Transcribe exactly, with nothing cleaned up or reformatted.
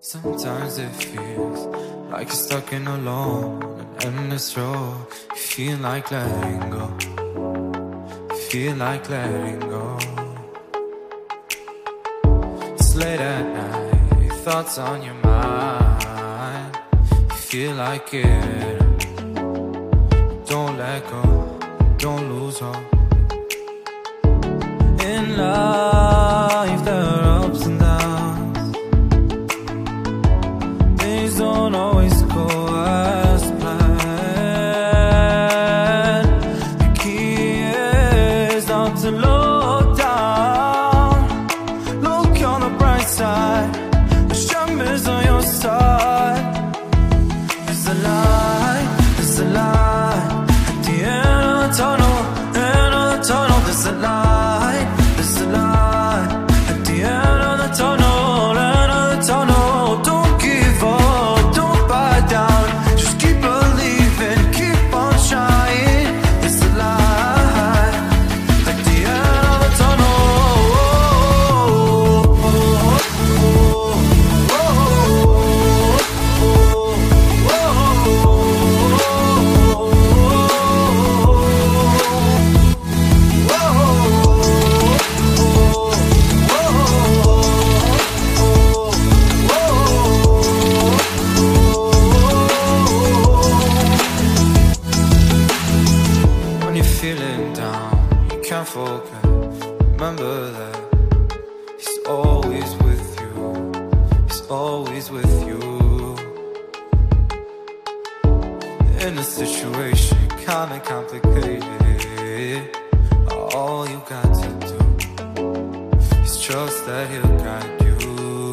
Sometimes it feels like you're stuck in alone, an endless road. You feel like letting go, you feel like letting go. It's late at night, your thoughts on your mind. You feel like it. Don't let go, don't lose hope. In life there are ups and downs, things don't always go as planned. The key is not to look down, look on the bright side. The strength is on your side. There's a light, there's a light at the end of the tunnel, end of the tunnel. There's a light, there's a light at the end of the tunnel, end of the tunnel. Don't give up, don't back down, just keep believing, keep on trying. There's a light at the end of the tunnel. When you're feeling down, you can't forget. Remember that He's always with you, He's always with you. In a situation kinda complicated, all you got to do is trust that He'll guide you.